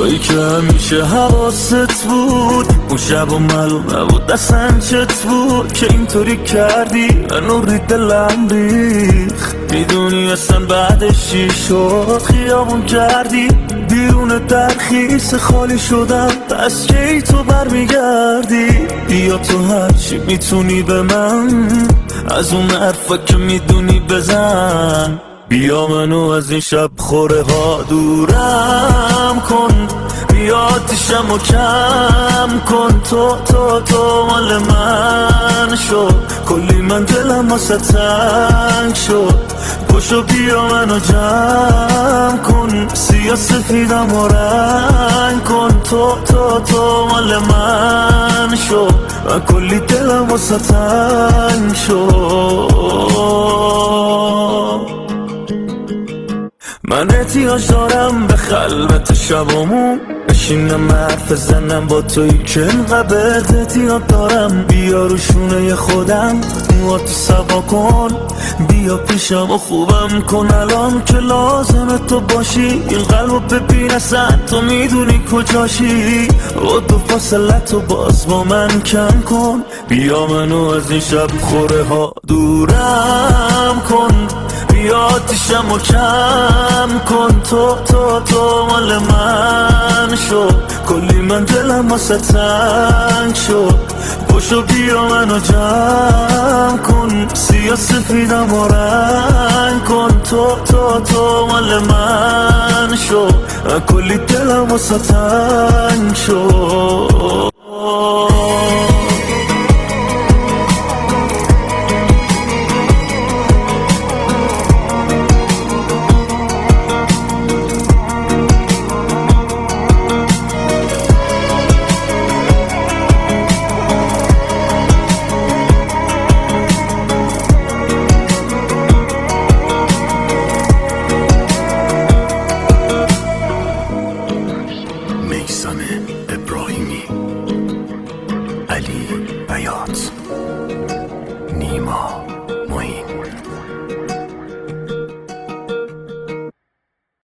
تویی که همیشه حواست بود، اون شب و معلوم نبود اصلا چت بود که اینطوری کردی منو ری دلم ریخت. میدونی اصلا بعدش چی شد؟ خیابون کردی بیرون ترخیص خالی شدم، پس کی تو برمیگردی؟ بیا تو هرچی میتونی به من، از اون حرفا که میدونی بزن. بیا منو از این شب خوره ها دورم کن، بیا آتیشم و کم کن. تو مال من شد، کلی من دلم واسه تنگ شد. پاشو بیا منو جمع کن، سیاه سفیدم و رنگ کن. تو مال من شد و کلی دلم واسه تنگ شد. من احتیاج دارم به خلوت شبامون، بشینم حرف زنم با تویی که اینقدر احتیاج دارم. بیا رو شونه خودم موهاتو سوا کن، بیا پیشم و خوبم کن الان که لازم تو باشی. این قلبو ببین اصلا تو میدونی کجاشی، و تو فاصلتو باز با من کم کن. بیا منو از این شب خوره ها دورم کن، بیا آتیشم و کم کن. تو مال من شد، کلی من دلم واسه تنگ شد. پاشو بیا منو جمع کن، سیاه سفیدم و رنگ کن. تو مال من شد، کلی دلم واسه تنگ شد.